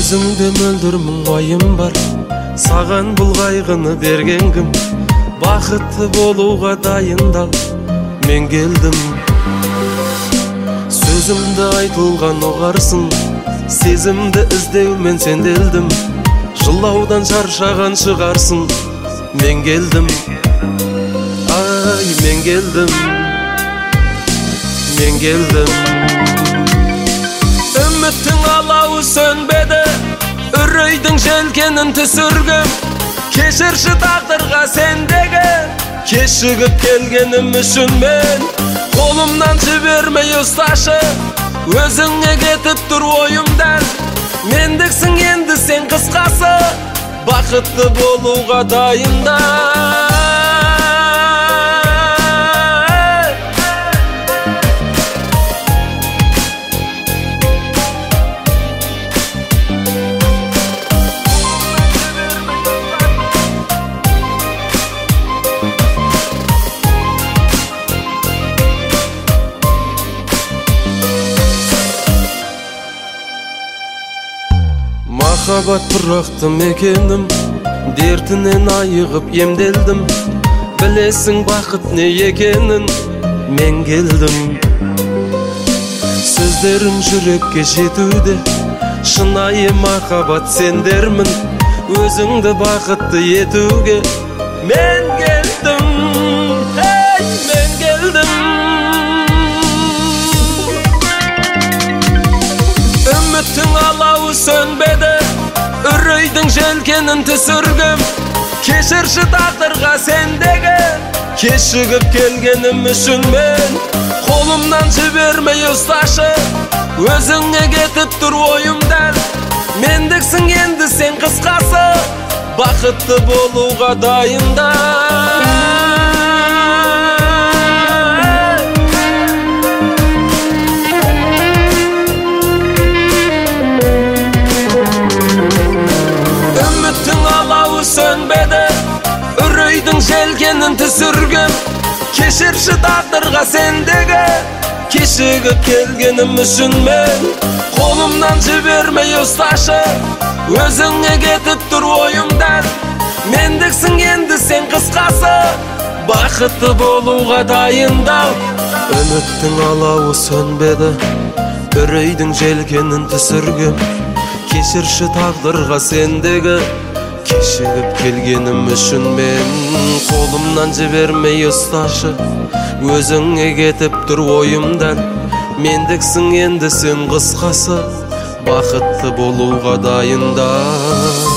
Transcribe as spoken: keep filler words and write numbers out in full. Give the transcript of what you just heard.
Өзіңде мөлдір мұң уайым бар, саған бұл қайғыны берген кім? Бақытты болуға дайындал, мен келдім. Сөзімді айтылған оғарсың, сезімді іздеумен сенделдім. Жылаудан шаршаған шығарсың, мен келдім. Ай, мен келдім, мен келдім. Үміттің алауы сөнбеді, үрейдің желкенін түсіргім. Кешірші тағдырға сендегі кешігіп келгенім үшін мен. Қолымнан жібермей ұсташы, өзіңе кетіп тұр ойымдан. Мендіксің енді сен қысқасы, бақытты болуға дайында. Махаббат бұрақты мекенім, дертінен айығып емделдім. Білесің бақыт не екенін, мен келдім. Сөздерім жүрекке жетуде, шынайы махаббат сендермін. Өзіңді бақытты етуге мен келдім. Ей, мен келдім. Үміттің алауы сөнбеді, үрейдің желкенін түсіргім. Кешірші тағдырға сендегі кешігіп келгенім үшін мен. Қолымнан жібермей ұсташы, өзіңе кетіп тұр ойымдан. Мендіксің енді сен қысқасы, бақытты болуға дайында. Сөнбеді, үрейдің желкенін түсіргім. Кешірші тағдырға сендегі кешігіп келгенім үшін мен. Қолымнан жібермей ұсташы, өзіңе кетіп тұр ойымдан. Мендіксің енді сен қысқасы, бақытты болуға дайындал. Үміттің алауы сөнбеді, үрейдің желкенін түсіргім. Кешірші тағдырға сендегі кешігіп келгенім үшін мен. Қолымнан жібермей ұсташы, өзіңе кетіп тұр ойымдан. Мендіксің енді сен қысқасы, бақытты болуға дайында.